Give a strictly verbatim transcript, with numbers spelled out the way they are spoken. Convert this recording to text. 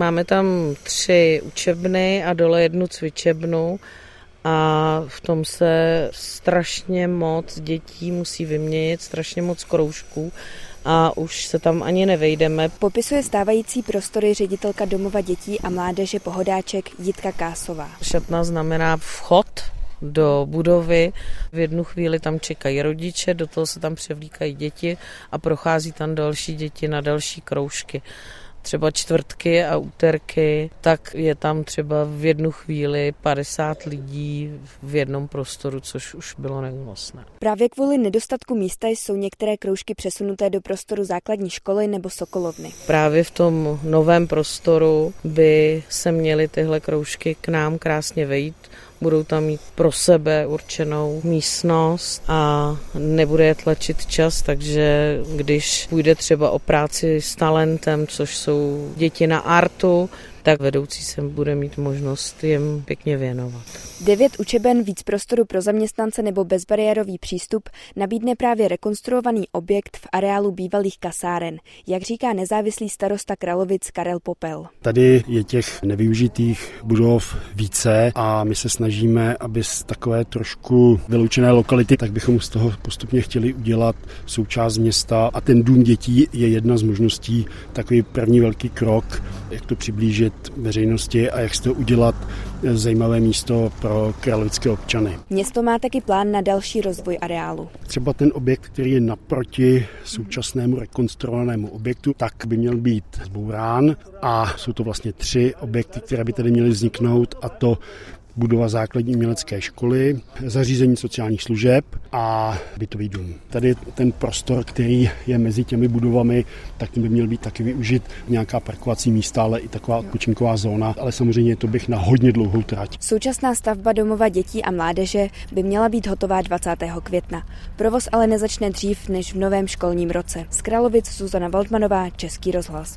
Máme tam tři učebny a dole jednu cvičebnu a v tom se strašně moc dětí musí vyměnit, strašně moc kroužků a už se tam ani nevejdeme. Popisuje stávající prostory ředitelka Domova dětí a mládeže Pohodáček Jitka Kásová. Šatna znamená vchod do budovy. V jednu chvíli tam čekají rodiče, do toho se tam převlíkají děti a prochází tam další děti na další kroužky. Třeba čtvrtky a úterky, tak je tam třeba v jednu chvíli padesát lidí v jednom prostoru, což už bylo neúnosné. Právě kvůli nedostatku místa jsou některé kroužky přesunuté do prostoru základní školy nebo sokolovny. Právě v tom novém prostoru by se měly tyhle kroužky k nám krásně vejít. Budou tam mít pro sebe určenou místnost a nebude je tlačit čas, takže když půjde třeba o práci s talentem, což jsou děti na artu, tak vedoucí se bude mít možnost jim pěkně věnovat. Devět učeben, víc prostoru pro zaměstnance nebo bezbariérový přístup nabídne právě rekonstruovaný objekt v areálu bývalých kasáren, jak říká nezávislý starosta Kralovic Karel Popel. Tady je těch nevyužitých budov více a my se snažíme, aby z takové trošku vyloučené lokality, tak bychom z toho postupně chtěli udělat součást města a ten dům dětí je jedna z možností, takový první velký krok, jak to přiblížit veřejnosti a jak z toho udělat zajímavé místo pro kralovické občany. Město má taky plán na další rozvoj areálu. Třeba ten objekt, který je naproti současnému rekonstruovanému objektu, tak by měl být zbourán a jsou to vlastně tři objekty, které by tady měly vzniknout, a to budova základní umělecké školy, zařízení sociálních služeb a bytový dům. Tady ten prostor, který je mezi těmi budovami, tak ten by měl být taky využit, nějaká parkovací místa, ale i taková odpočinková zóna, ale samozřejmě to bych na hodně dlouhou trať. Současná stavba Domova dětí a mládeže by měla být hotová dvacátého května. Provoz ale nezačne dřív než v novém školním roce. Z Kralovic Zuzana Waldmanová, Český rozhlas.